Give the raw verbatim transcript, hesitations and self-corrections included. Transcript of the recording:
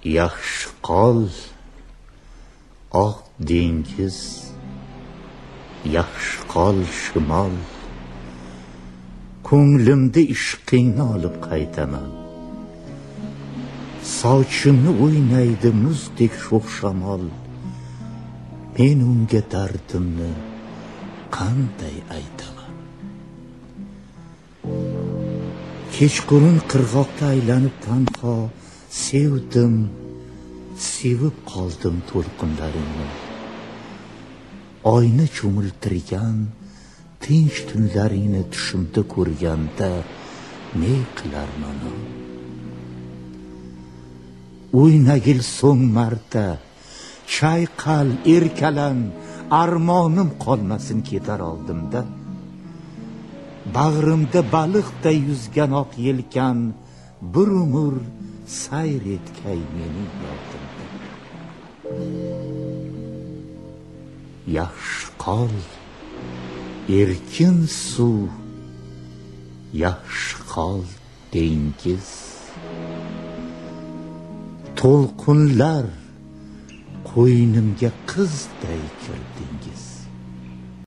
Yaxshi qol, oq dengiz, yaxshi qol shimol, ko'nglimda ishqingni olib qaytaman. Sochimni o'ynaydi muzdek sho'x shamol, men unga dardimni qanday aytaman. Kechqurun qirg'oqda aylanib tanho sevdim, sevib qoldim to'lqinlaringni. Oyni cho'miltirgan tinch tunlaringni tushimda ko'rganda ne qilarman? O'ynagil so'ng marta, chayqal, erkalan, armonim qolmasin ketar oldimda. Bag'rimda baliqday yuzgan oq yelkan, bir umr sayr etkay mening yodimda. Yaxshi qol, erkin suv, yaxshi qol dengiz. To'lqinlar qo'ynimga qizday kirdingiz.